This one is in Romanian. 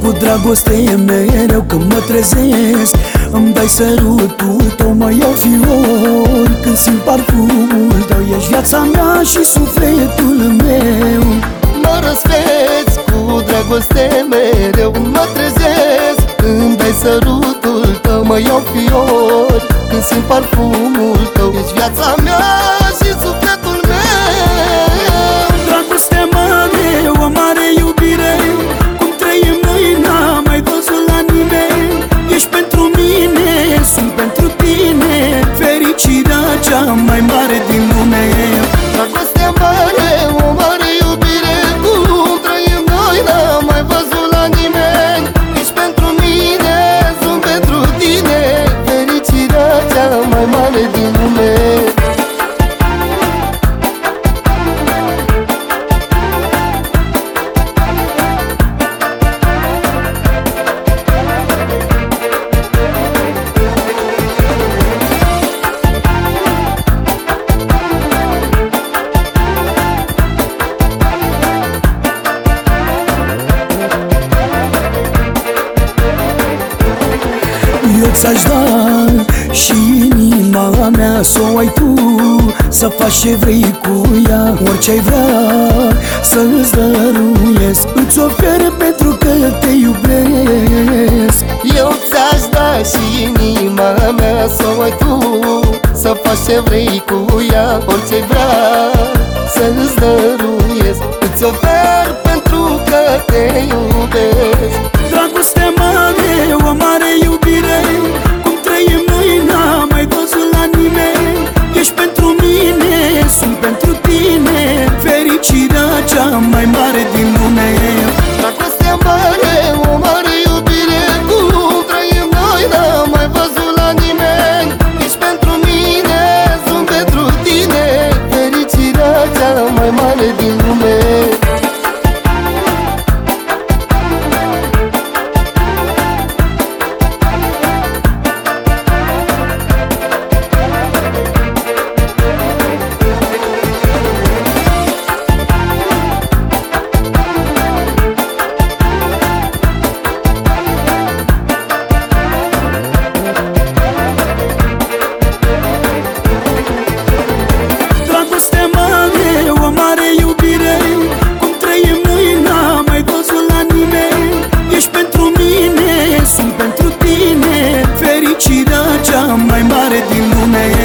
cu dragoste mereu când mă trezesc. Îmi dai sărutul tău, mă iau fiori când simt parfumul tău. Ești viața mea și sufletul meu. Mă răsfeți cu dragoste mereu când mă trezesc. Îmi dai sărutul tău, mă iau fiori când simt parfumul tău. Ești viața mea și sufletul meu. Dragoste mare, o mare iubire, cum trăim noi n-am mai văzut la nimeni. Ești pentru mine, sunt pentru tine, fericirea cea mai mare din lume. Dragoste mare, o mare iubire, cum trăim noi n-am mai văzut la nimeni. Ești pentru mine, sunt pentru tine, fericirea cea mai mare din lume. Eu ți-aș da și inima mea să o ai tu, să faci ce vrei cu ea, orice-ai vrea să-ți dăruiesc. Îți ofer pentru că te iubesc. Eu ți-aș da și inima mea să o ai tu, să faci ce vrei cu ea, orice-ai vrea să-ți dăruiesc. Îți ofer pentru că te iubesc. Dragoste mare, o mare iubire, cum trăim noi n-am mai văzut la nimeni. Ești pentru mine, sunt pentru tine, fericirea cea mai mare din lume. Dragoste mare, o mare iubire, cum trăim noi n-am mai văzut la nimeni. Ești pentru mine, sunt pentru tine, fericirea cea mai mare din lume. Sunt pentru tine, fericirea cea mai mare din lume.